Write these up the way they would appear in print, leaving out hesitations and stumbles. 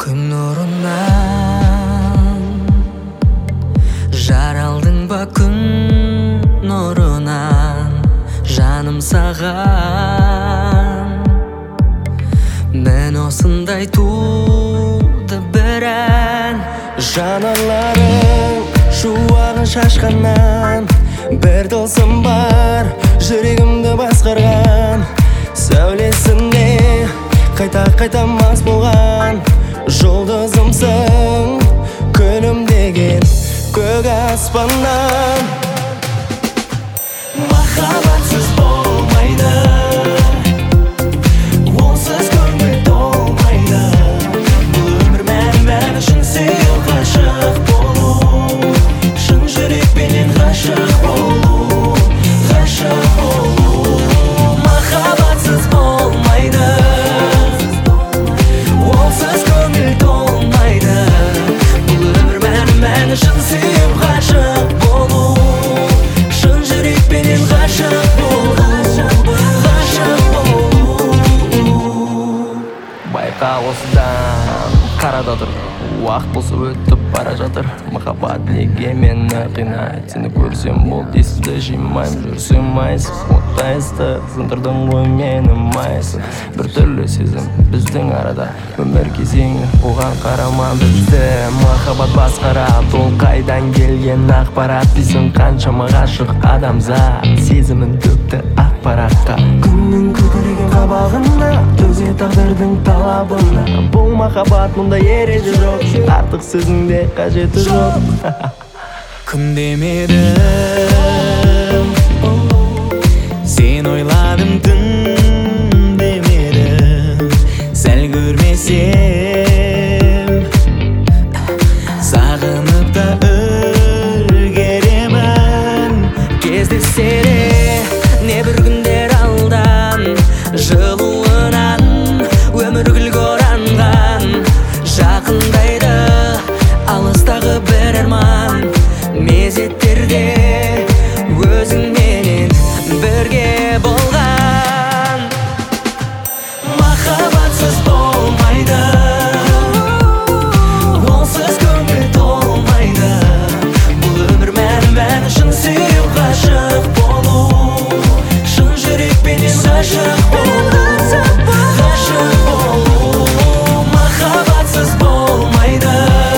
Күн нұрынан жаралдың ба, күн нұрынан жаным саған. Мен осындай туды бір ән. Жанарларың шуағын шашқаннан бір тылсым бар жүрегімді басқарған. Сәулесіне қайта мас болған жұлдызымсың, күлімдеген көк аспаннан. Махаббатсыз болмайды, онсыз көңіл толмайды. Бұл өмір мән үшін сүйу, ғашық болу, шын жүрекпенен ғашық болу, ғашық болу. Махаббатсыз болмайды, онсыз көңіл толмайды. Бұл өмір мән үшін сүйу, ғашық болу, шын жүрекпенен ғашық болу, ғашық болу. Байқа осыдан қарада тұр, уақыт болса өтіп бара жатыр. Махаббат неге мені қинайды? Сені көрсем ол есімді жимаймын, жүрсем майсыз, оттайсызды сындырдың ғой мені майсыз. Бір түрлі сезім біздің арада, өмір кезеңі оған қарама бізді. Махаббат басқарады, ол қайдан келген ақпарат дейсің? Қаншама ғашық адамзат сезімін төкті ақпаратқа. Күннің күлкілеген қабағына, төзе тағдырдың талабына. Бұл махаббат мұнда ереже жоқ, артық сөздің де қажеті жоқ. Күн демедім, сен ойладым, түн демедім. Сәл көрмесем, сағынып та үлгеремін. Кездессе не бір күндер алдан, жылуынан өмір гүлге оранған. Жақындайды алыстағы бір арман, мезеттерде өзіңменен бірге болған. Махаббатсыз болмайды, онсыз көңіл толмайды. Бұл өмір мән үшін сүйу, ғашық болу, шын жүрекпенен ғашық болу, ғашық болу. Махаббатсыз болмайды,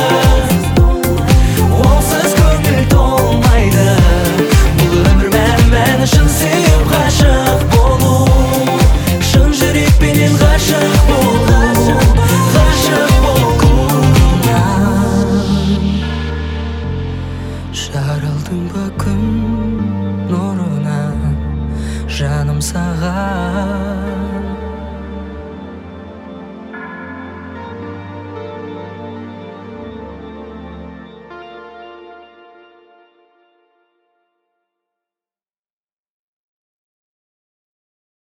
онсыз көңіл толмайды. Бұл өмір мән үшін сүйу, ғашық болу, шын жүрекпенен ғашық болу, ғашық болу. Жаралдың ба күн нұрынан жаным саған.